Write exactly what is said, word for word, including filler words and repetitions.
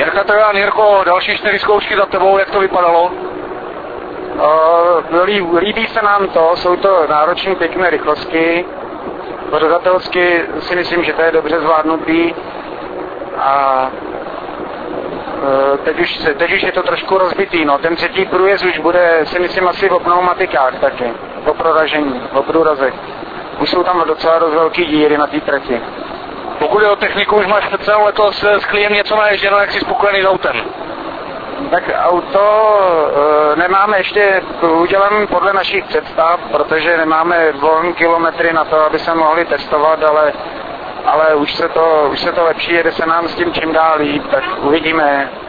Jirka Trojan, Jirko, další čtyři zkoušky za tebou, jak to vypadalo? Uh, lí, líbí se nám to, jsou to náročné pěkné rychlosti. Pořadatelsky si myslím, že to je dobře zvládnutý. A uh, teď, už, teď už je to trošku rozbitý. No. Ten třetí průjezd už bude, si myslím, asi o pneumatikách taky. O proražení, o průrazech. Už jsou tam docela dost velký díry na té trati. Pokud je o techniku, už máš přece letos s kliem něco naježděno, jak jsi spokojený s autem? Tak auto e, nemáme ještě udělané podle našich představ, protože nemáme volné kilometry na to, aby se mohli testovat, ale, ale už, se to, už se to lepší, jede se nám s tím čím dál líp, tak uvidíme.